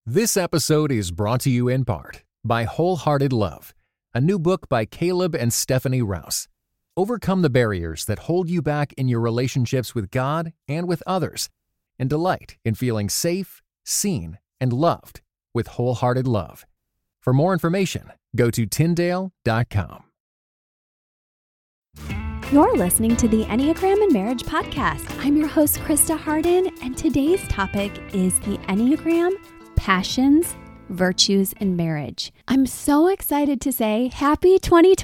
This episode is brought to you in part by Wholehearted Love, a new book by Caleb and Stephanie Rouse. Overcome the barriers that hold you back in your relationships with God and with others, and delight in feeling safe, seen, and loved with Wholehearted Love. For more information, go to Tyndale.com. You're listening to the Enneagram and Marriage Podcast. I'm your host, Krista Harden, and today's topic is the Enneagram, passions, virtues, and marriage. I'm so excited to say happy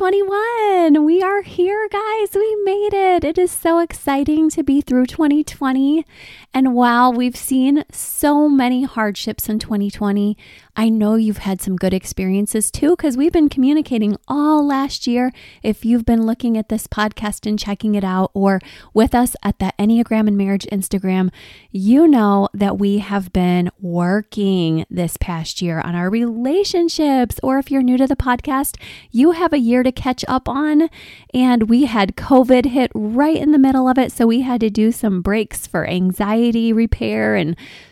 2021. We are here, guys. We made it. It is so exciting to be through 2020. And while we've seen so many hardships in 2020, I know you've had some good experiences too, because we've been communicating all last year. If you've been looking at this podcast and checking it out, or with us at the Enneagram and Marriage Instagram, you know that we have been working this past year on our relationships. Or if you're new to the podcast, you have a year to catch up on. And we had COVID hit right in the middle of it. So we had to do some breaks for anxiety repair and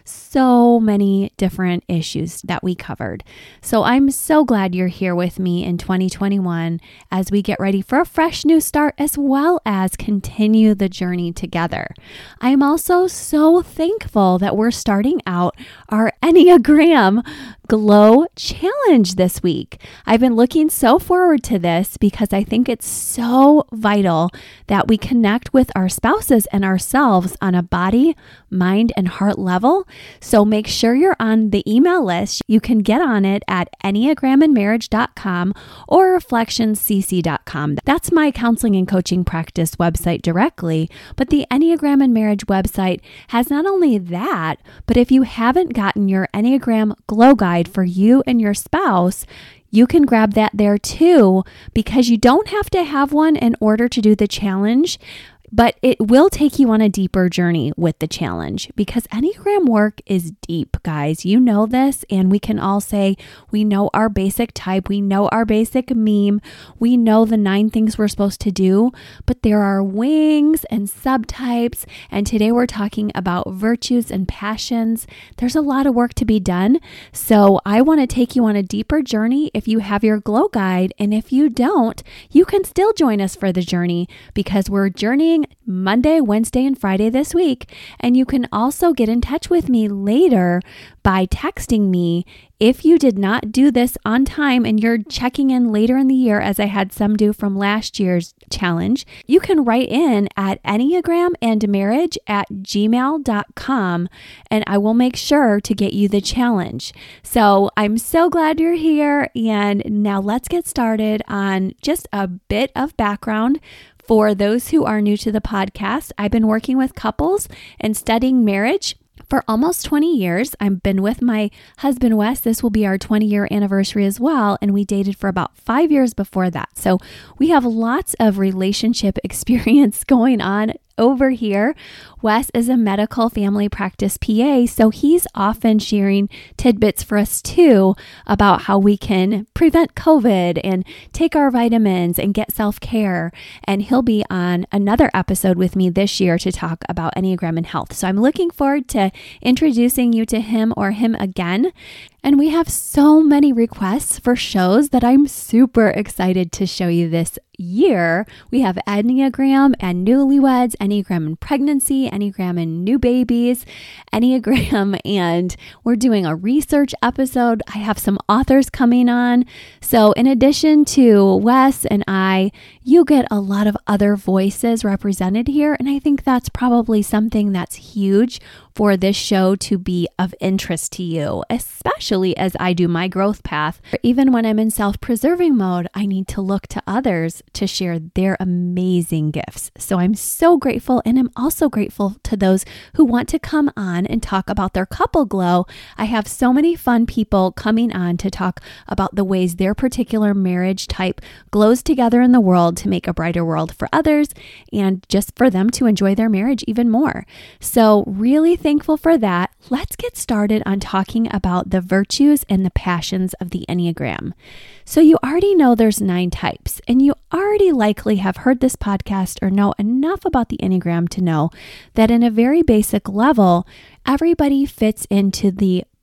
so many different issues that we covered. So I'm so glad you're here with me in 2021 as we get ready for a fresh new start, as well as continue the journey together. I'm also so thankful that we're starting out our Enneagram Glow Challenge this week. I've been looking so forward to this because I think it's so vital that we connect with our spouses and ourselves on a body, mind, and heart level. So make sure you're on the email list. You can get on it at enneagramandmarriage.com or reflectionscc.com. That's my counseling and coaching practice website directly. But the Enneagram and Marriage website has not only that, but if you haven't gotten your Enneagram Glow Guide for you and your spouse, you can grab that there too, because you don't have to have one in order to do the challenge. But it will take you on a deeper journey with the challenge, because Enneagram work is deep, guys. You know this, and we can all say we know our basic type, we know our basic meme, we know the 9 things we're supposed to do, but there are wings and subtypes, and today we're talking about virtues and passions. There's a lot of work to be done, so I want to take you on a deeper journey if you have your Glow Guide, and if you don't, you can still join us for the journey, because we're journeying Monday, Wednesday, and Friday this week. And you can also get in touch with me later by texting me if you did not do this on time and you're checking in later in the year, as I had some do from last year's challenge. You can write in at enneagramandmarriage@gmail.com and I will make sure to get you the challenge. So I'm so glad you're here. And now let's get started on just a bit of background. For those who are new to the podcast, I've been working with couples and studying marriage for almost 20 years. I've been with my husband, Wes. This will be our 20-year anniversary as well. And we dated for about 5 years before that. So we have lots of relationship experience going on over here. Wes is a medical family practice PA, so he's often sharing tidbits for us too about how we can prevent COVID and take our vitamins and get self-care. And he'll be on another episode with me this year to talk about Enneagram and health. So I'm looking forward to introducing you to him or him again. And we have so many requests for shows that I'm super excited to show you this year. We have Enneagram and newlyweds, Enneagram and pregnancy, Enneagram and new babies, Enneagram, and we're doing a research episode. I have some authors coming on. So in addition to Wes and I, you get a lot of other voices represented here. And I think that's probably something that's huge for this show to be of interest to you, especially as I do my growth path. Even when I'm in self-preserving mode, I need to look to others to share their amazing gifts. So I'm so grateful, and I'm also grateful to those who want to come on and talk about their couple glow. I have so many fun people coming on to talk about the ways their particular marriage type glows together in the world to make a brighter world for others and just for them to enjoy their marriage even more. So really thankful for that. Let's get started on talking about the virtues and the passions of the Enneagram. So you already know there's 9 types, and you already likely have heard this podcast or know enough about the Enneagram to know that in a very basic level, everybody fits into the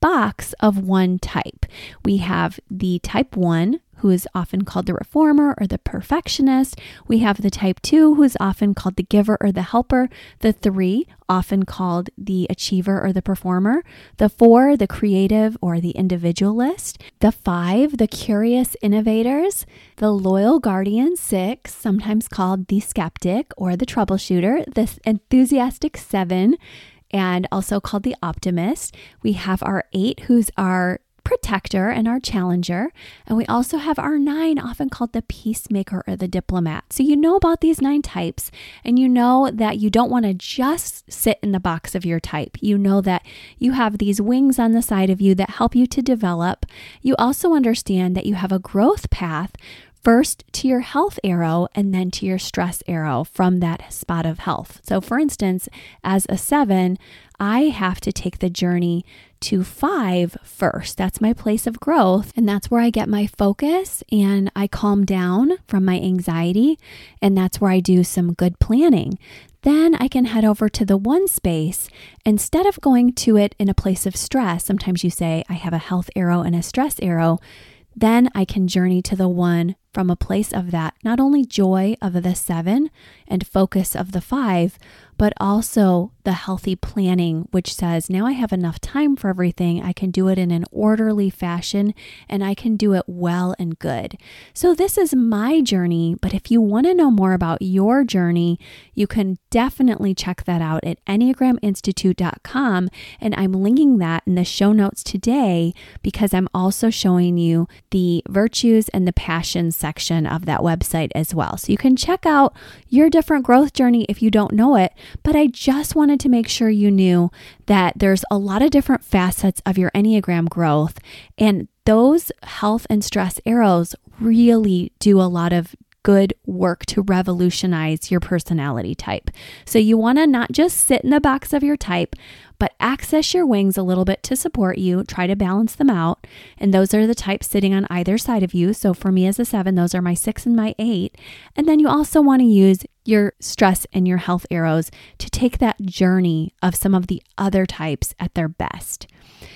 box of one type. We have the type 1, who is often called the reformer or the perfectionist. We have the type 2, who is often called the giver or the helper. The 3, often called the achiever or the performer. The 4, the creative or the individualist. The 5, the curious innovators. The loyal guardian 6, sometimes called the skeptic or the troubleshooter. The enthusiastic 7, and also called the optimist. We have our 8, who's our protector and our challenger. And we also have our 9, often called the peacemaker or the diplomat. So you know about these 9 types, and you know that you don't want to just sit in the box of your type. You know that you have these wings on the side of you that help you to develop. You also understand that you have a growth path, first to your health arrow and then to your stress arrow from that spot of health. So for instance, as a 7, I have to take the journey to 5 first. That's my place of growth. And that's where I get my focus and I calm down from my anxiety. And that's where I do some good planning. Then I can head over to the 1 space. Instead of going to it in a place of stress, sometimes you say, I have a health arrow and a stress arrow. Then I can journey to the 1 from a place of that, not only joy of the 7 and focus of the 5, but also the healthy planning, which says, now I have enough time for everything. I can do it in an orderly fashion and I can do it well and good. So this is my journey, but if you want to know more about your journey, you can definitely check that out at EnneagramInstitute.com. And I'm linking that in the show notes today because I'm also showing you the virtues and the passions section of that website as well. So you can check out your different growth journey if you don't know it, but I just wanted to make sure you knew that there's a lot of different facets of your Enneagram growth, and those health and stress arrows really do a lot of good work to revolutionize your personality type. So you want to not just sit in the box of your type, but access your wings a little bit to support you, try to balance them out. And those are the types sitting on either side of you. So for me as a 7, those are my 6 and my 8. And then you also want to use your stress and your health arrows to take that journey of some of the other types at their best.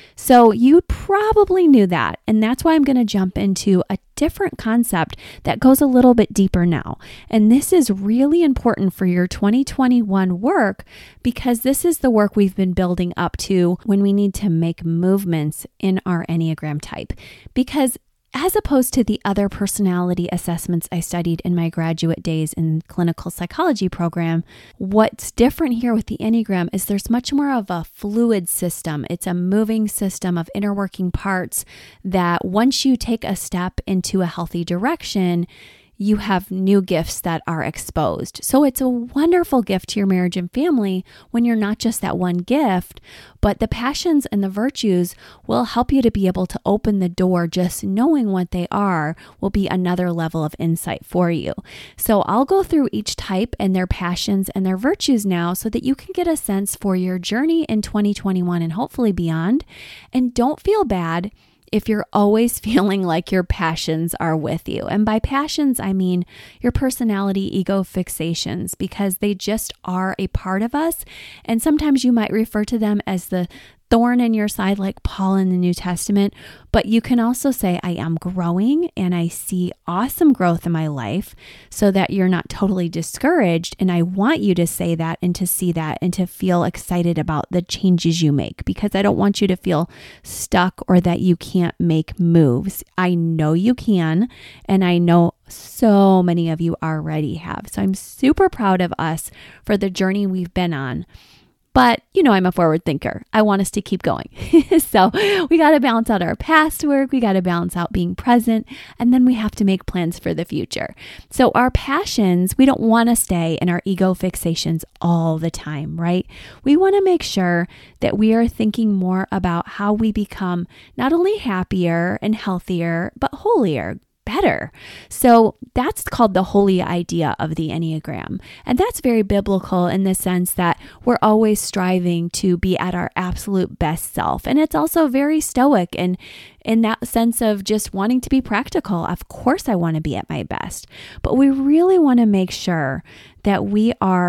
So you probably knew that, and that's why I'm going to jump into a different concept that goes a little bit deeper now. And this is really important for your 2021 work because this is the work we've been building up to when we need to make movements in our Enneagram type. Because as opposed to the other personality assessments I studied in my graduate days in clinical psychology program, what's different here with the Enneagram is there's much more of a fluid system. It's a moving system of inner working parts that once you take a step into a healthy direction, you have new gifts that are exposed. So it's a wonderful gift to your marriage and family when you're not just that one gift, but the passions and the virtues will help you to be able to open the door. Just knowing what they are will be another level of insight for you. So I'll go through each type and their passions and their virtues now so that you can get a sense for your journey in 2021 and hopefully beyond. And don't feel bad if you're always feeling like your passions are with you. And by passions, I mean your personality ego fixations, because they just are a part of us. And sometimes you might refer to them as the thorn in your side, like Paul in the New Testament. But you can also say, I am growing and I see awesome growth in my life, so that you're not totally discouraged. And I want you to say that and to see that and to feel excited about the changes you make, because I don't want you to feel stuck or that you can't make moves. I know you can, and I know so many of you already have. So I'm super proud of us for the journey we've been on. But you know, I'm a forward thinker. I want us to keep going. So we got to balance out our past work. We got to balance out being present. And then we have to make plans for the future. So our passions, we don't want to stay in our ego fixations all the time, right? We want to make sure that we are thinking more about how we become not only happier and healthier, but holier, better. So that's called the holy idea of the Enneagram. And that's very biblical in the sense that we're always striving to be at our absolute best self. And it's also very stoic and in that sense of just wanting to be practical. Of course, I want to be at my best, but we really want to make sure that we are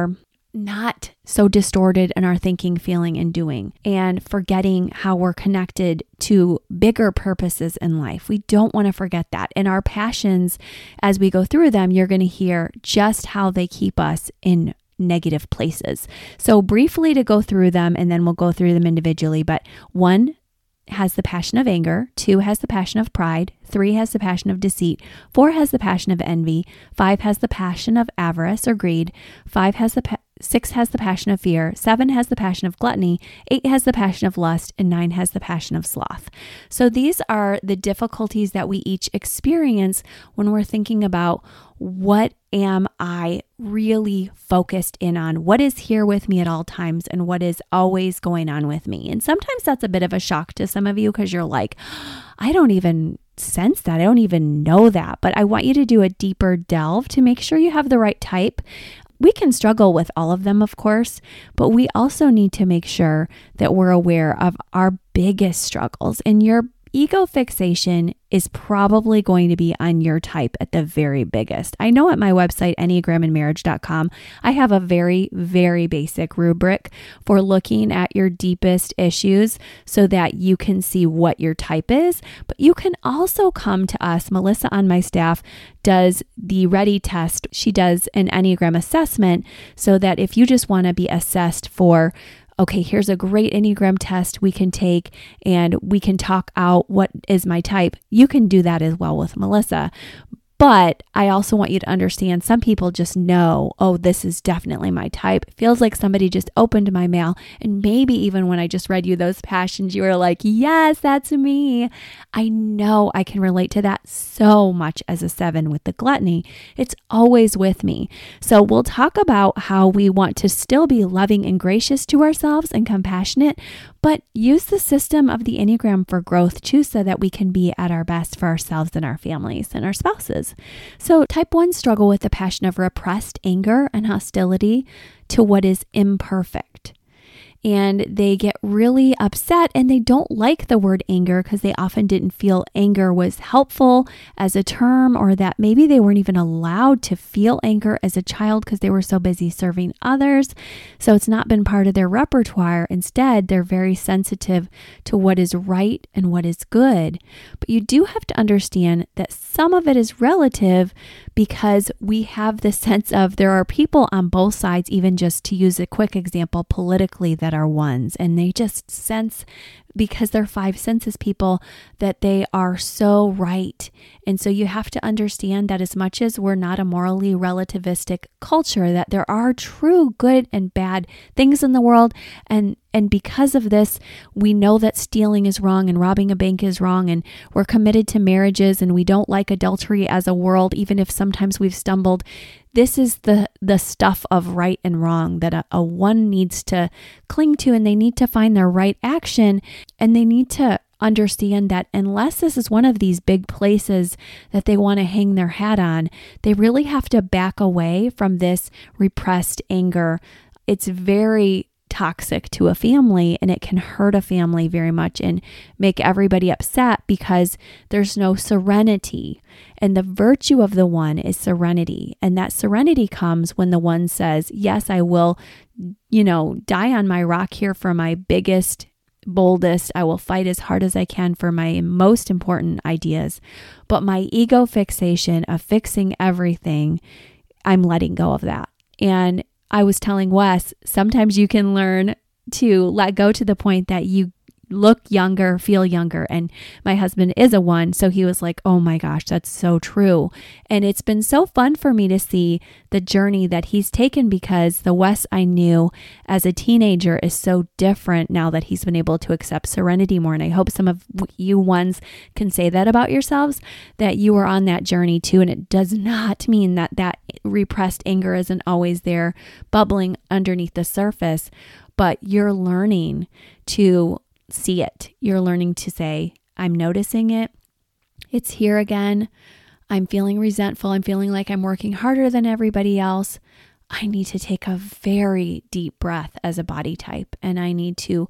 not so distorted in our thinking, feeling, and doing, and forgetting how we're connected to bigger purposes in life. We don't want to forget that. And our passions, as we go through them, you're going to hear just how they keep us in negative places. So briefly to go through them, and then we'll go through them individually. But 1 has the passion of anger, 2 has the passion of pride, 3 has the passion of deceit, 4 has the passion of envy, 5 has the passion of avarice or greed, 6 has the passion of fear, 7 has the passion of gluttony, 8 has the passion of lust, and 9 has the passion of sloth. So these are the difficulties that we each experience when we're thinking about, what am I really focused in on? What is here with me at all times, and what is always going on with me? And sometimes that's a bit of a shock to some of you, because you're like, I don't even sense that. I don't even know that. But I want you to do a deeper delve to make sure you have the right type. We can struggle with all of them, of course, but we also need to make sure that we're aware of our biggest struggles. And your ego fixation is probably going to be on your type at the very biggest. I know at my website, enneagramandmarriage.com, I have a very, very basic rubric for looking at your deepest issues so that you can see what your type is. But you can also come to us. Melissa on my staff does the Ready test. She does an Enneagram assessment so that if you just want to be assessed for, okay, here's a great Enneagram test we can take and we can talk out what is my type, you can do that as well with Melissa. But I also want you to understand, some people just know, oh, this is definitely my type. It feels like somebody just opened my mail. And maybe even when I just read you those passions, you were like, yes, that's me. I know I can relate to that so much as a 7 with the gluttony. It's always with me. So we'll talk about how we want to still be loving and gracious to ourselves and compassionate, but use the system of the Enneagram for growth too, so that we can be at our best for ourselves and our families and our spouses. So type 1 struggle with the passion of repressed anger and hostility to what is imperfect. And they get really upset, and they don't like the word anger because they often didn't feel anger was helpful as a term, or that maybe they weren't even allowed to feel anger as a child because they were so busy serving others. So it's not been part of their repertoire. Instead, they're very sensitive to what is right and what is good. But you do have to understand that some of it is relative, because we have this sense of there are people on both sides, even just to use a quick example politically, that are 1s, and they just sense, because they're 5 senses people, that they are so right. And so you have to understand that as much as we're not a morally relativistic culture, that there are true good and bad things in the world. And because of this, we know that stealing is wrong and robbing a bank is wrong, and we're committed to marriages, and we don't like adultery as a world, even if sometimes we've stumbled. This is the stuff of right and wrong that a 1 needs to cling to, and they need to find their right action, and they need to understand that unless this is one of these big places that they want to hang their hat on, they really have to back away from this repressed anger. It's very toxic to a family, and it can hurt a family very much and make everybody upset because there's no serenity. And the virtue of the 1 is serenity. And that serenity comes when the 1 says, yes, I will, die on my rock here for my biggest, boldest. I will fight as hard as I can for my most important ideas. But my ego fixation of fixing everything, I'm letting go of that. And I was telling Wes, sometimes you can learn to let go to the point that you look younger, feel younger. And my husband is a 1, so he was like, oh my gosh, that's so true. And it's been so fun for me to see the journey that he's taken, because the Wes I knew as a teenager is so different now that he's been able to accept serenity more. And I hope some of you 1s can say that about yourselves, that you are on that journey too. And it does not mean that repressed anger isn't always there bubbling underneath the surface, but you're learning to see it. You're learning to say, I'm noticing it. It's here again. I'm feeling resentful. I'm feeling like I'm working harder than everybody else. I need to take a very deep breath as a body type, and I need to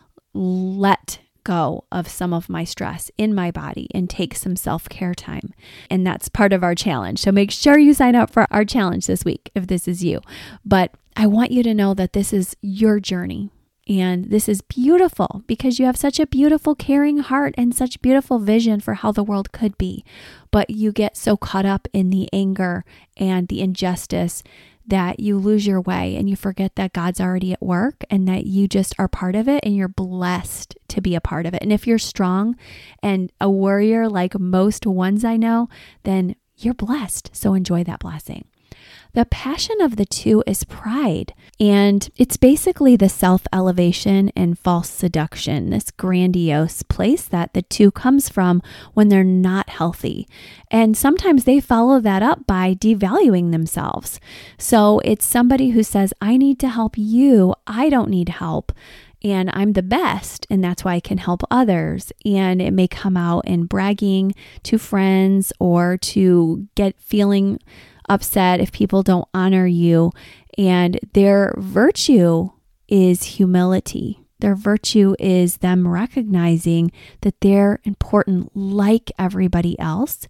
let go of some of my stress in my body and take some self-care time. And that's part of our challenge. So make sure you sign up for our challenge this week if this is you. But I want you to know that this is your journey. And this is beautiful because you have such a beautiful, caring heart and such beautiful vision for how the world could be. But you get so caught up in the anger and the injustice that you lose your way and you forget that God's already at work and that you just are part of it and you're blessed to be a part of it. And if you're strong and a warrior like most ones I know, then you're blessed. So enjoy that blessing. The passion of the two is pride, and it's basically the self-elevation and false seduction, this grandiose place that the two comes from when they're not healthy. And sometimes they follow that up by devaluing themselves. So it's somebody who says, I need to help you, I don't need help. And I'm the best, and that's why I can help others. And it may come out in bragging to friends or to get feeling upset if people don't honor you. And their virtue is humility. Their virtue is them recognizing that they're important like everybody else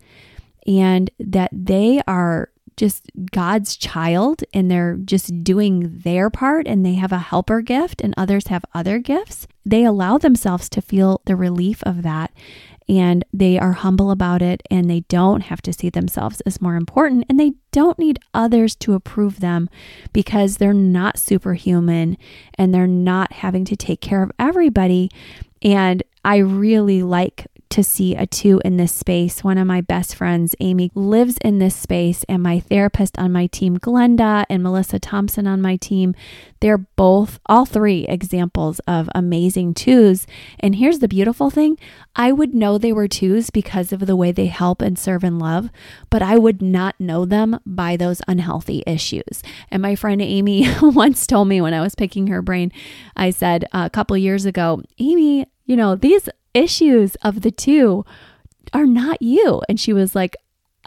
and that they are just God's child and they're just doing their part and they have a helper gift and others have other gifts. They allow themselves to feel the relief of that and they are humble about it and they don't have to see themselves as more important and they don't need others to approve them because they're not superhuman and they're not having to take care of everybody. And I really like to see a two in this space. One of my best friends, Amy, lives in this space, and my therapist on my team, Glenda, and Melissa Thompson on my team, they're both, all three examples of amazing twos. And here's the beautiful thing. I would know they were twos because of the way they help and serve and love, but I would not know them by those unhealthy issues. And my friend Amy once told me when I was picking her brain, I said a couple years ago, Amy, these issues of the two are not you. And she was like,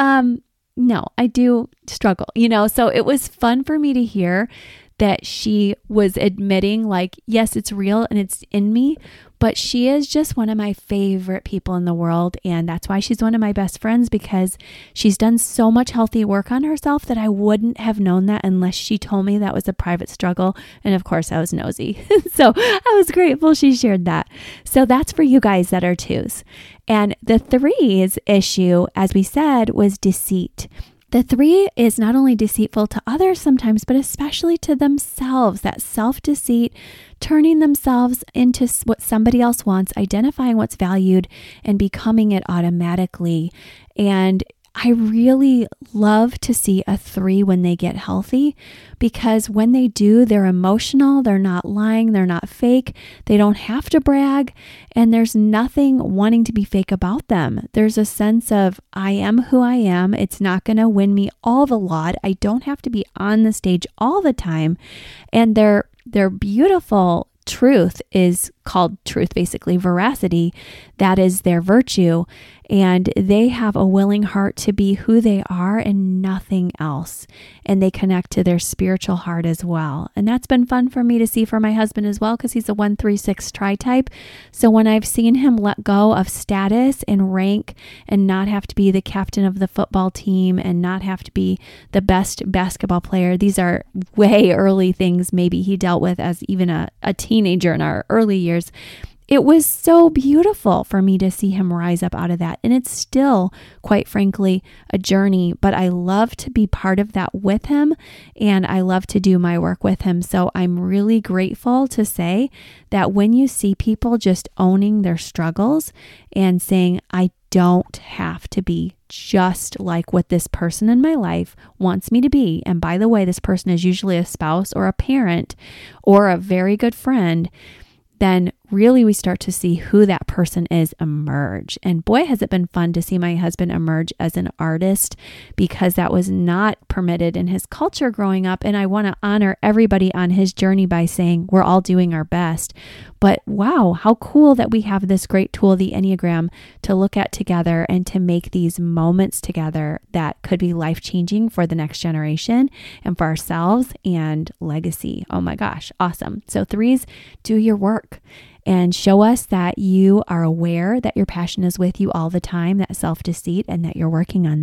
no, I do struggle, so it was fun for me to hear that she was admitting like, yes, it's real and it's in me, but she is just one of my favorite people in the world. And that's why she's one of my best friends, because she's done so much healthy work on herself that I wouldn't have known that unless she told me that was a private struggle. And of course I was nosy. So I was grateful she shared that. So that's for you guys that are twos. And the threes issue, as we said, was deceit. The three is not only deceitful to others sometimes, but especially to themselves, that self-deceit, turning themselves into what somebody else wants, identifying what's valued and becoming it automatically. And I really love to see a three when they get healthy, because when they do, they're emotional, they're not lying, they're not fake, they don't have to brag, and there's nothing wanting to be fake about them. There's a sense of, I am who I am, it's not going to win me all the laud, I don't have to be on the stage all the time, and their beautiful truth is called truth, basically veracity. That is their virtue. And they have a willing heart to be who they are and nothing else. And they connect to their spiritual heart as well. And that's been fun for me to see for my husband as well, because he's a 1-3-6 tri-type. So when I've seen him let go of status and rank and not have to be the captain of the football team and not have to be the best basketball player, these are way early things maybe he dealt with as even a teenager in our early years. It was so beautiful for me to see him rise up out of that. And it's still, quite frankly, a journey, but I love to be part of that with him and I love to do my work with him. So I'm really grateful to say that when you see people just owning their struggles and saying, I don't have to be just like what this person in my life wants me to be. And by the way, this person is usually a spouse or a parent or a very good friend. Then really we start to see who that person is emerge. And boy, has it been fun to see my husband emerge as an artist, because that was not permitted in his culture growing up. And I want to honor everybody on his journey by saying we're all doing our best. But wow, how cool that we have this great tool, the Enneagram, to look at together and to make these moments together that could be life-changing for the next generation and for ourselves and legacy. Oh my gosh, awesome. So threes, do your work and show us that you are aware that your passion is with you all the time, that self-deceit, and that you're working on that.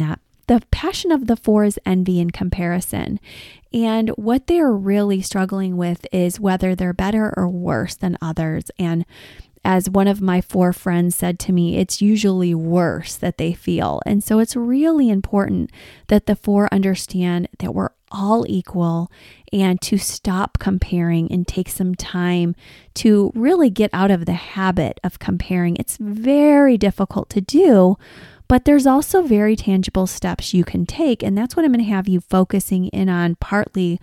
the passion of the 4 is envy and comparison. And what they're really struggling with is whether they're better or worse than others. And as one of my 4 friends said to me, it's usually worse that they feel. And so it's really important that the 4 understand that we're all equal and to stop comparing and take some time to really get out of the habit of comparing. It's very difficult to do, but there's also very tangible steps you can take. And that's what I'm going to have you focusing in on partly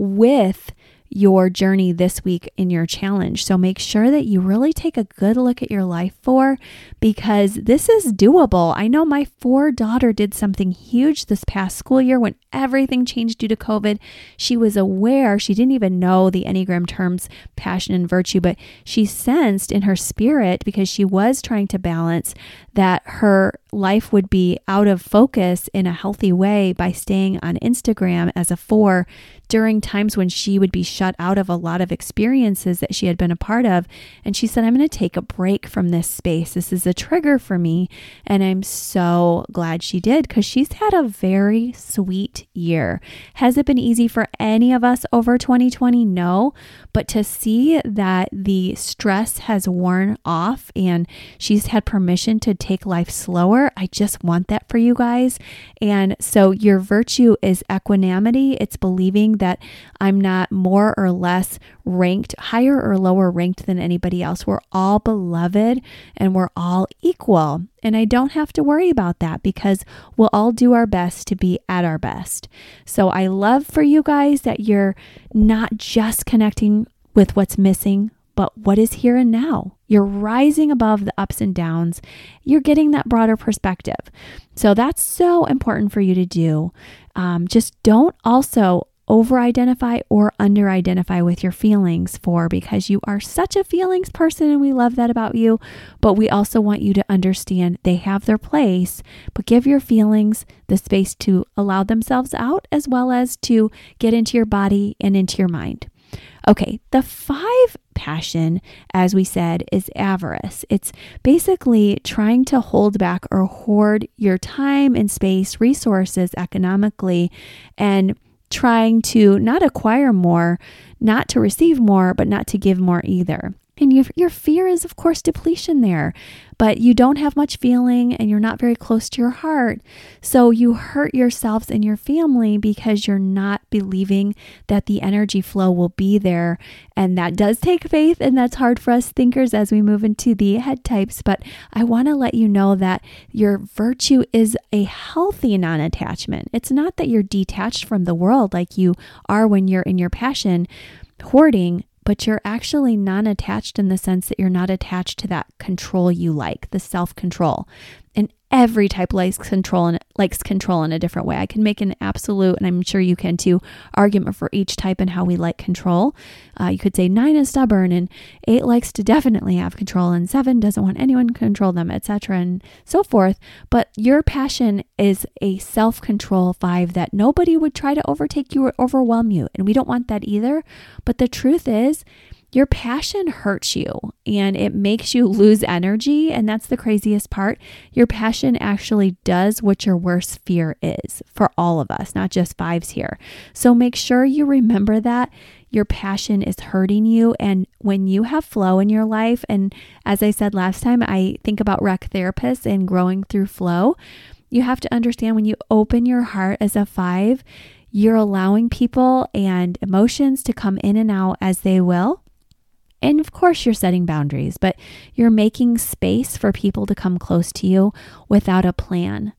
with your journey this week in your challenge. So make sure that you really take a good look at your life 4, because this is doable. I know my 4 daughter did something huge this past school year when everything changed due to COVID. She was aware, she didn't even know the Enneagram terms, passion and virtue, but she sensed in her spirit, because she was trying to balance, that her life would be out of focus in a healthy way by staying on Instagram as a 4 during times when she would be shut out of a lot of experiences that she had been a part of. And she said, I'm going to take a break from this space. This is a trigger for me. And I'm so glad she did, because she's had a very sweet year. Has it been easy for any of us over 2020? No. But to see that the stress has worn off and she's had permission to take life slower, I just want that for you guys. And so your virtue is equanimity. It's believing that I'm not more or less ranked, higher or lower ranked than anybody else. We're all beloved and we're all equal. And I don't have to worry about that, because we'll all do our best to be at our best. So I love for you guys that you're not just connecting with what's missing, but what is here and now. You're rising above the ups and downs. You're getting that broader perspective. So that's so important for you to do. Just don't also over-identify or under-identify with your feelings 4, because you are such a feelings person and we love that about you. But we also want you to understand they have their place, but give your feelings the space to allow themselves out, as well as to get into your body and into your mind. Okay, the 5 passion, as we said, is avarice. It's basically trying to hold back or hoard your time and space, resources economically, and trying to not acquire more, not to receive more, but not to give more either. And your fear is, of course, depletion there, but you don't have much feeling and you're not very close to your heart. So you hurt yourselves and your family because you're not believing that the energy flow will be there. And that does take faith, and that's hard for us thinkers as we move into the head types. But I want to let you know that your virtue is a healthy non-attachment. It's not that you're detached from the world like you are when you're in your passion hoarding, but you're actually non-attached in the sense that you're not attached to that control you like, the self-control. And every type likes control in a different way. I can make an absolute, and I'm sure you can too, argument for each type and how we like control. You could say 9 is stubborn and 8 likes to definitely have control and 7 doesn't want anyone to control them, etc. and so forth. But your passion is a self-control 5 that nobody would try to overtake you or overwhelm you. And we don't want that either. But the truth is, your passion hurts you and it makes you lose energy. And that's the craziest part. Your passion actually does what your worst fear is for all of us, not just 5s here. So make sure you remember that your passion is hurting you. And when you have flow in your life, and as I said last time, I think about rec therapists and growing through flow. You have to understand when you open your heart as a 5, you're allowing people and emotions to come in and out as they will. And of course, you're setting boundaries, but you're making space for people to come close to you without a plan.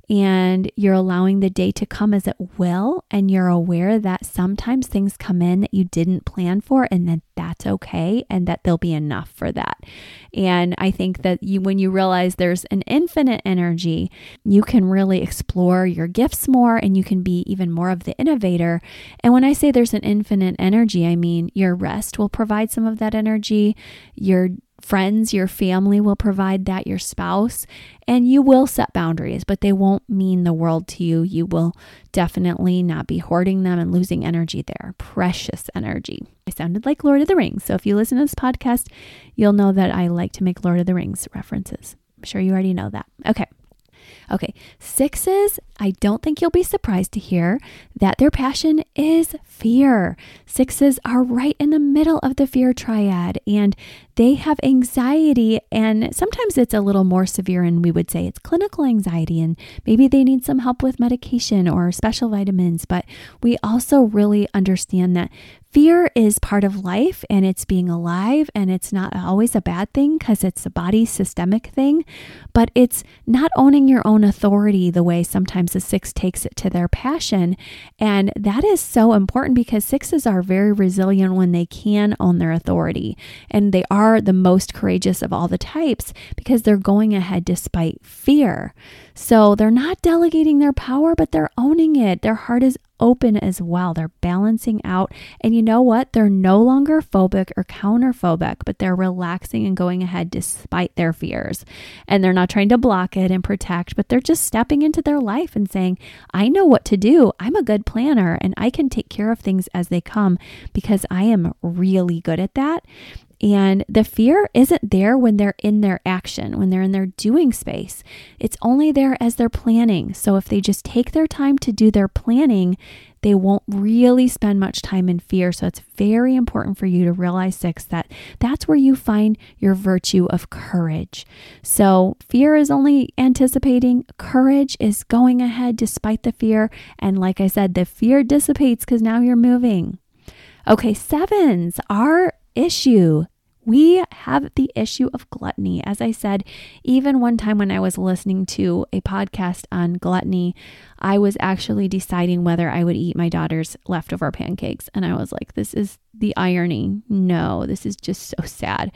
And you're allowing the day to come as it will. And you're aware that sometimes things come in that you didn't plan for, and that that's okay. And that there'll be enough for that. And I think that when you realize there's an infinite energy, you can really explore your gifts more, and you can be even more of the innovator. And when I say there's an infinite energy, I mean your rest will provide some of that energy. Your friends, your family will provide that, your spouse, and you will set boundaries, but they won't mean the world to you. You will definitely not be hoarding them and losing energy there. Precious energy. I sounded like Lord of the Rings. So if you listen to this podcast, you'll know that I like to make Lord of the Rings references. I'm sure you already know that. Okay. 6s I don't think you'll be surprised to hear that their passion is fear. 6s are right in the middle of the fear triad, and they have anxiety, and sometimes it's a little more severe, and we would say it's clinical anxiety, and maybe they need some help with medication or special vitamins. But we also really understand that fear is part of life, and it's being alive, and it's not always a bad thing because it's a body systemic thing, but it's not owning your own authority the way sometimes a 6 takes it to their passion. And that is so important because 6s are very resilient when they can own their authority, and they are the most courageous of all the types because they're going ahead despite fear. So they're not delegating their power, but they're owning it. Their heart is open as well. They're balancing out. And you know what? They're no longer phobic or counterphobic, but they're relaxing and going ahead despite their fears. And they're not trying to block it and protect, but they're just stepping into their life and saying, I know what to do. I'm a good planner and I can take care of things as they come because I am really good at that. And the fear isn't there when they're in their action, when they're in their doing space. It's only there as they're planning. So if they just take their time to do their planning, they won't really spend much time in fear. So it's very important for you to realize, 6, that that's where you find your virtue of courage. So fear is only anticipating. Courage is going ahead despite the fear. And like I said, the fear dissipates because now you're moving. Okay, 7s are issue. We have the issue of gluttony. As I said, even one time when I was listening to a podcast on gluttony, I was actually deciding whether I would eat my daughter's leftover pancakes. And I was like, this is the irony. No, this is just so sad.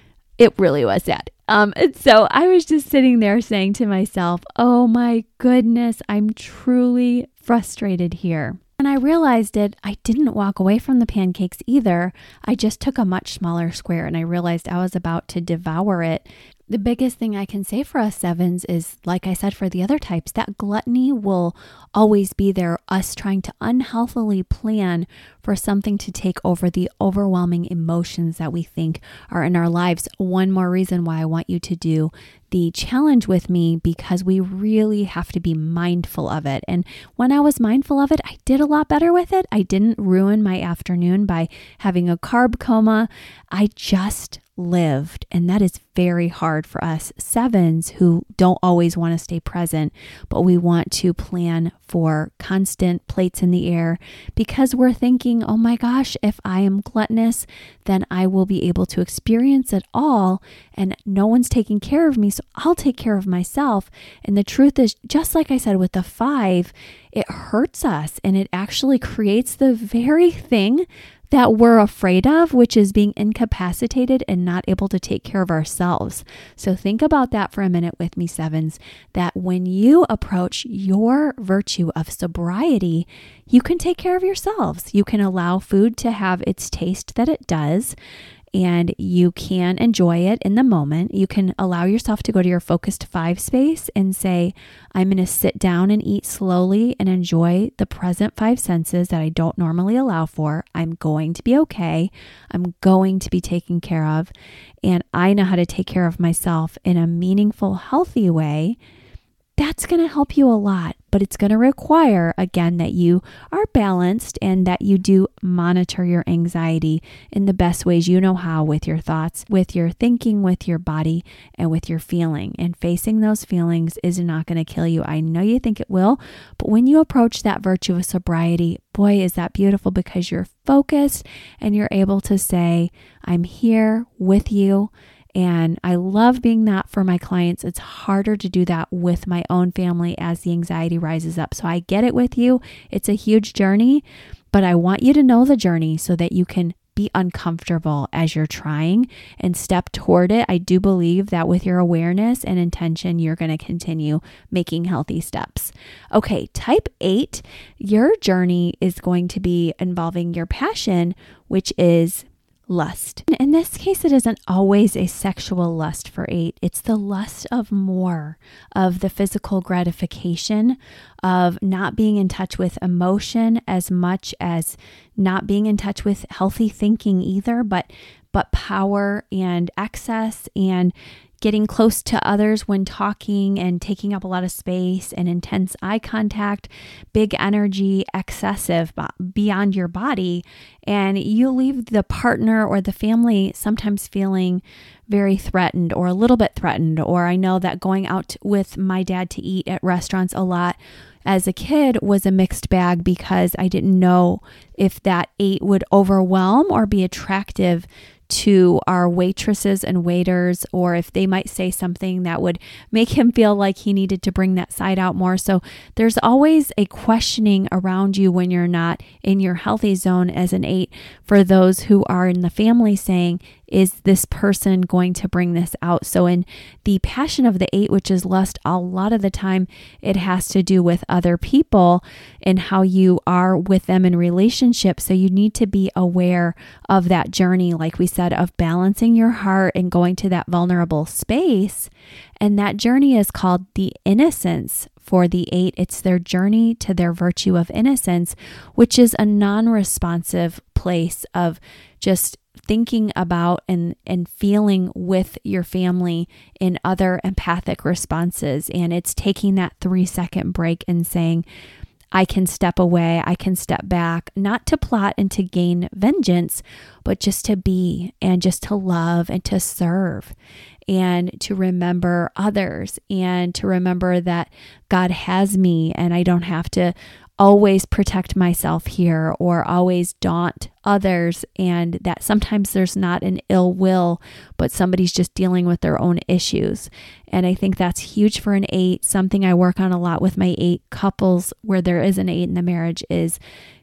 It really was sad. And so I was just sitting there saying to myself, oh my goodness, I'm truly frustrated here. When I realized it, I didn't walk away from the pancakes either. I just took a much smaller square and I realized I was about to devour it. The biggest thing I can say for us 7s is, like I said for the other types, that gluttony will always be there, us trying to unhealthily plan for something to take over the overwhelming emotions that we think are in our lives. One more reason why I want you to do the challenge with me, because we really have to be mindful of it. And when I was mindful of it, I did a lot better with it. I didn't ruin my afternoon by having a carb coma. I just lived. And that is very hard for us 7s who don't always want to stay present, but we want to plan for constant plates in the air because we're thinking, oh my gosh, if I am gluttonous, then I will be able to experience it all and no one's taking care of me, so I'll take care of myself. And the truth is, just like I said with the 5, it hurts us and it actually creates the very thing that we're afraid of, which is being incapacitated and not able to take care of ourselves. So think about that for a minute with me, 7s, that when you approach your virtue of sobriety, you can take care of yourselves. You can allow food to have its taste that it does, and you can enjoy it in the moment. You can allow yourself to go to your focused 5 space and say, I'm going to sit down and eat slowly and enjoy the present 5 senses that I don't normally allow for. I'm going to be okay. I'm going to be taken care of. And I know how to take care of myself in a meaningful, healthy way. That's going to help you a lot, but it's going to require, again, that you are balanced and that you do monitor your anxiety in the best ways you know how, with your thoughts, with your thinking, with your body, and with your feeling. And facing those feelings is not going to kill you. I know you think it will, but when you approach that virtue of sobriety, boy, is that beautiful because you're focused and you're able to say, I'm here with you. And I love being that for my clients. It's harder to do that with my own family as the anxiety rises up. So I get it with you. It's a huge journey, but I want you to know the journey so that you can be uncomfortable as you're trying and step toward it. I do believe that with your awareness and intention, you're going to continue making healthy steps. Okay, type 8, your journey is going to be involving your passion, which is lust. In this case, it isn't always a sexual lust for 8. It's the lust of more, of the physical gratification, of not being in touch with emotion as much as not being in touch with healthy thinking either, but power and excess and getting close to others when talking and taking up a lot of space and intense eye contact, big energy, excessive beyond your body. And you leave the partner or the family sometimes feeling very threatened or a little bit threatened. Or I know that going out with my dad to eat at restaurants a lot as a kid was a mixed bag because I didn't know if that 8 would overwhelm or be attractive to our waitresses and waiters, or if they might say something that would make him feel like he needed to bring that side out more. So there's always a questioning around you when you're not in your healthy zone as an 8 for those who are in the family saying, is this person going to bring this out? So in the passion of the 8, which is lust, a lot of the time it has to do with other people and how you are with them in relationship. So you need to be aware of that journey, like we said, of balancing your heart and going to that vulnerable space. And that journey is called the innocence for the 8. It's their journey to their virtue of innocence, which is a non-responsive place of just thinking about and feeling with your family in other empathic responses. And it's taking that 3-second break and saying, I can step away, I can step back, not to plot and to gain vengeance, but just to be and just to love and to serve and to remember others and to remember that God has me and I don't have to always protect myself here or always daunt others, and that sometimes there's not an ill will, but somebody's just dealing with their own issues. And I think that's huge for an 8. Something I work on a lot with my 8 couples where there is an 8 in the marriage is,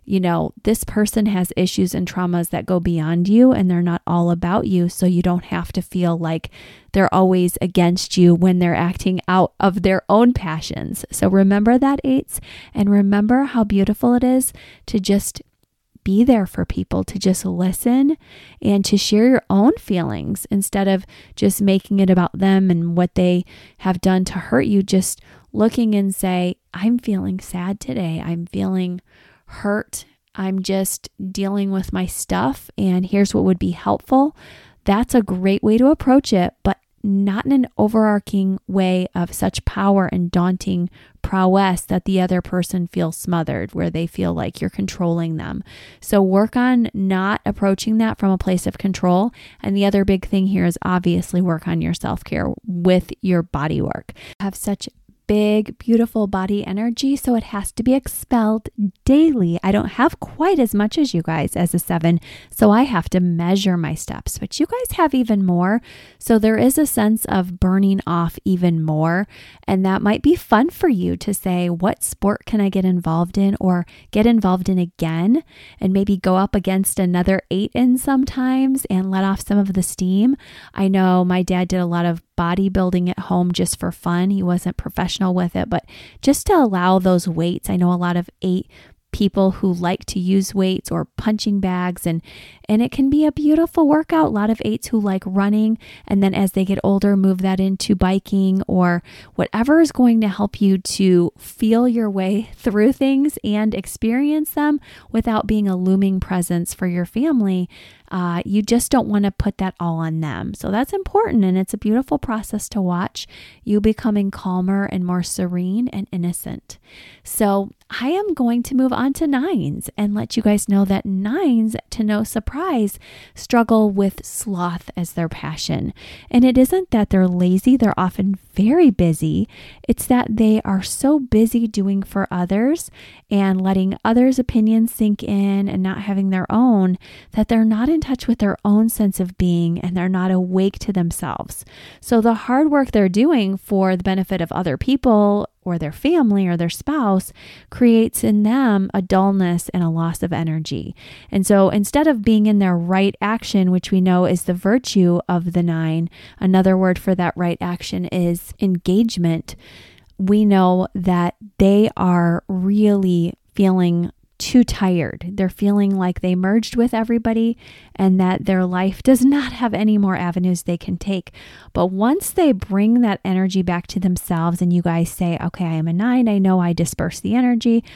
this person has issues and traumas that go beyond you and they're not all about you. So you don't have to feel like they're always against you when they're acting out of their own passions. So remember that, 8s, and remember how beautiful it is to just be there for people, to just listen and to share your own feelings instead of just making it about them and what they have done to hurt you. Just looking and say, I'm feeling sad today. I'm feeling hurt. I'm just dealing with my stuff. And here's what would be helpful. That's a great way to approach it, but not in an overarching way of such power and daunting prowess that the other person feels smothered, where they feel like you're controlling them. So work on not approaching that from a place of control. And the other big thing here is obviously work on your self-care with your body work. Have such big, beautiful body energy, so it has to be expelled daily. I don't have quite as much as you guys as a 7, so I have to measure my steps, but you guys have even more. So there is a sense of burning off even more, and that might be fun for you to say, what sport can I get involved in or get involved in again, and maybe go up against another 8 in sometimes and let off some of the steam. I know my dad did a lot of bodybuilding at home just for fun. He wasn't professional with it, but just to allow those weights. I know a lot of 8 people who like to use weights or punching bags, and it can be a beautiful workout. A lot of 8s who like running, and then as they get older, move that into biking or whatever is going to help you to feel your way through things and experience them without being a looming presence for your family. You just don't want to put that all on them. So that's important, and it's a beautiful process to watch you becoming calmer and more serene and innocent. So I am going to move on to 9s and let you guys know that 9s, to no surprise, struggle with sloth as their passion. And it isn't that they're lazy, they're often very busy. It's that they are so busy doing for others and letting others' opinions sink in and not having their own, that they're not in touch with their own sense of being and they're not awake to themselves. So the hard work they're doing for the benefit of other people or their family or their spouse creates in them a dullness and a loss of energy. And so instead of being in their right action, which we know is the virtue of the 9, another word for that right action is engagement. We know that they are really feeling too tired. They're feeling like they merged with everybody and that their life does not have any more avenues they can take. But once they bring that energy back to themselves and you guys say, okay, I am a 9, I know I disperse the energy,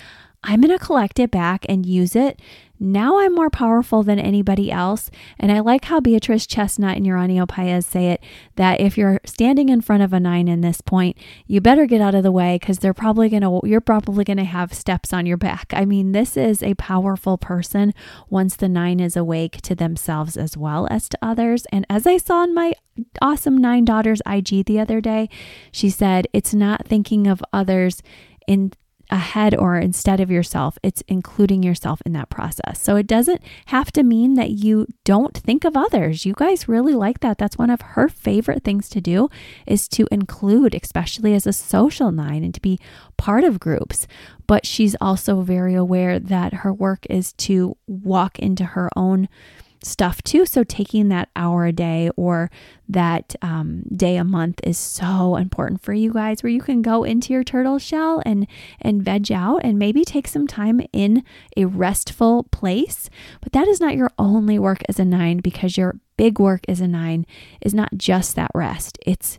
I'm going to collect it back and use it. Now I'm more powerful than anybody else. And I like how Beatrice Chestnut and Uranio Paez say it, that if you're standing in front of a 9 in this point, you better get out of the way because you're probably going to have steps on your back. I mean, this is a powerful person once the 9 is awake to themselves as well as to others. And as I saw in my awesome 9 daughter's IG the other day, she said, it's not thinking of others in ahead or instead of yourself, it's including yourself in that process. So it doesn't have to mean that you don't think of others. You guys really like that. That's one of her favorite things to do, is to include, especially as a social 9, and to be part of groups. But she's also very aware that her work is to walk into her own stuff too. So taking that hour a day or that day a month is so important for you guys, where you can go into your turtle shell and veg out and maybe take some time in a restful place. But that is not your only work as a 9, because your big work as a 9 is not just that rest. It's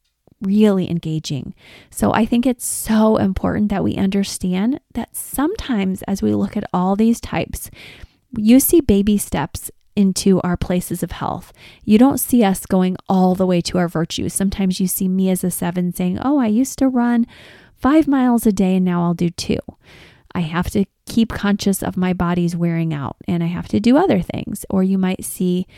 really engaging. So I think it's so important that we understand that sometimes as we look at all these types, you see baby steps into our places of health. You don't see us going all the way to our virtues. Sometimes you see me as a 7 saying, oh, I used to run 5 miles a day and now I'll do 2. I have to keep conscious of my body's wearing out and I have to do other things. Or you might see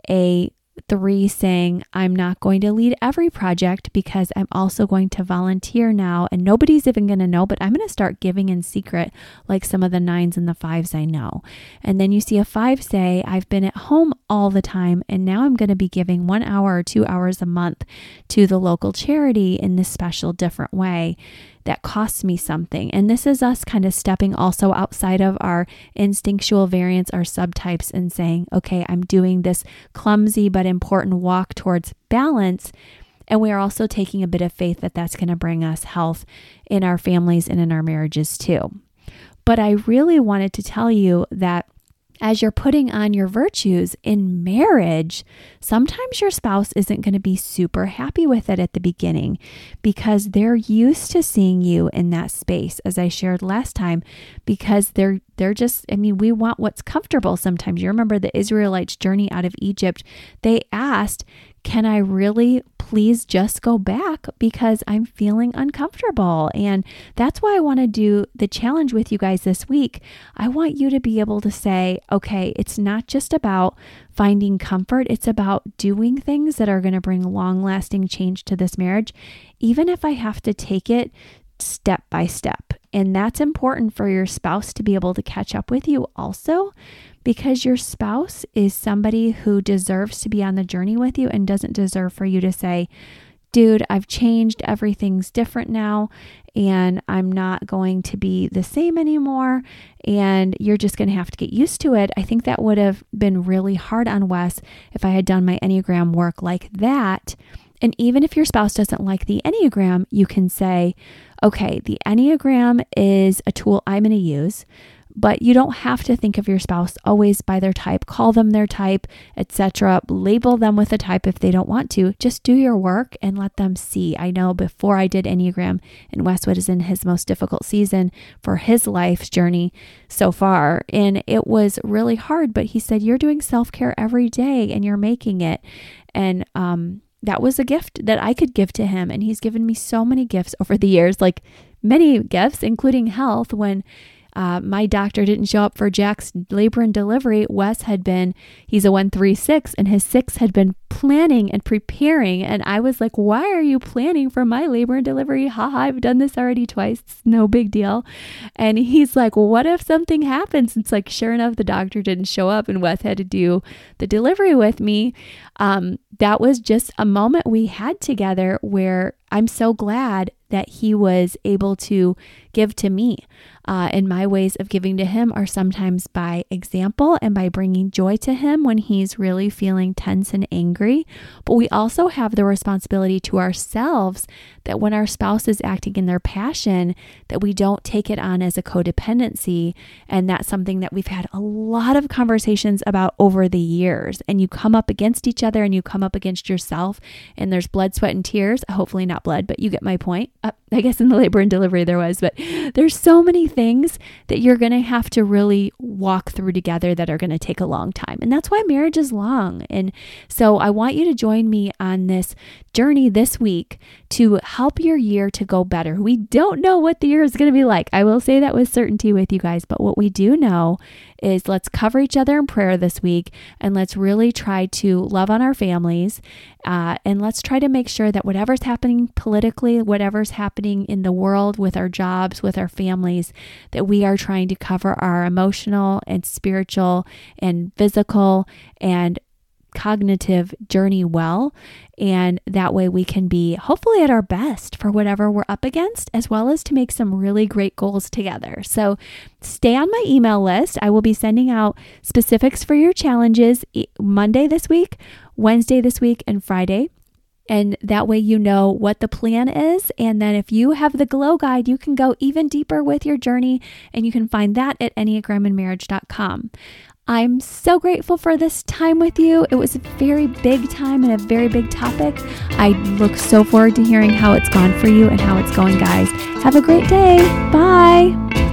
a 3 saying, I'm not going to lead every project because I'm also going to volunteer now and nobody's even going to know, but I'm going to start giving in secret like some of the 9s and the 5s I know. And then you see a 5 say, I've been at home all the time and now I'm going to be giving 1 hour or 2 hours a month to the local charity in this special different way that costs me something. And this is us kind of stepping also outside of our instinctual variants, our subtypes, and saying, okay, I'm doing this clumsy but important walk towards balance. And we are also taking a bit of faith that that's going to bring us health in our families and in our marriages too. But I really wanted to tell you that as you're putting on your virtues in marriage, sometimes your spouse isn't going to be super happy with it at the beginning because they're used to seeing you in that space, as I shared last time, because they're just, we want what's comfortable sometimes. You remember the Israelites' journey out of Egypt. They asked, can I really please just go back because I'm feeling uncomfortable? And that's why I want to do the challenge with you guys this week. I want you to be able to say, okay, it's not just about finding comfort. It's about doing things that are going to bring long-lasting change to this marriage, even if I have to take it step by step. And that's important for your spouse to be able to catch up with you also, because your spouse is somebody who deserves to be on the journey with you and doesn't deserve for you to say, dude, I've changed, everything's different now, and I'm not going to be the same anymore, and you're just going to have to get used to it. I think that would have been really hard on Wes if I had done my Enneagram work like that. And even if your spouse doesn't like the Enneagram, you can say, okay, the Enneagram is a tool I'm going to use, but you don't have to think of your spouse always by their type. Call them their type, etc. Label them with a type if they don't want to. Just do your work and let them see. I know before I did Enneagram, and Westwood is in his most difficult season for his life's journey so far, and it was really hard, but he said, you're doing self-care every day and you're making it. And that was a gift that I could give to him. And he's given me so many gifts over the years, like many gifts, including health. When my doctor didn't show up for Jack's labor and delivery, he's a 1-3-6, and his 6 had been planning and preparing. And I was like, why are you planning for my labor and delivery? Haha, I've done this already twice. It's no big deal. And he's like, well, what if something happens? It's like, sure enough, the doctor didn't show up and Wes had to do the delivery with me. That was just a moment we had together where I'm so glad that he was able to give to me. And my ways of giving to him are sometimes by example and by bringing joy to him when he's really feeling tense and angry. But we also have the responsibility to ourselves that when our spouse is acting in their passion, that we don't take it on as a codependency. And that's something that we've had a lot of conversations about over the years. And you come up against each other and you come up against yourself, and there's blood, sweat, and tears. Hopefully not blood, but you get my point. I guess in the labor and delivery there was, but there's so many things that you're going to have to really walk through together that are going to take a long time. And that's why marriage is long. And so I want you to join me on this journey this week to help your year to go better. We don't know what the year is going to be like. I will say that with certainty with you guys, but what we do know is let's cover each other in prayer this week, and let's really try to love on our families, and let's try to make sure that whatever's happening politically, whatever's happening in the world with our jobs, with our families, that we are trying to cover our emotional and spiritual and physical and cognitive journey well, and that way we can be hopefully at our best for whatever we're up against, as well as to make some really great goals together. So stay on my email list. I will be sending out specifics for your challenges Monday this week, Wednesday this week, and Friday. And that way you know what the plan is. And then if you have the Glow Guide, you can go even deeper with your journey, and you can find that at enneagramandmarriage.com. I'm so grateful for this time with you. It was a very big time and a very big topic. I look so forward to hearing how it's gone for you and how it's going, guys. Have a great day. Bye.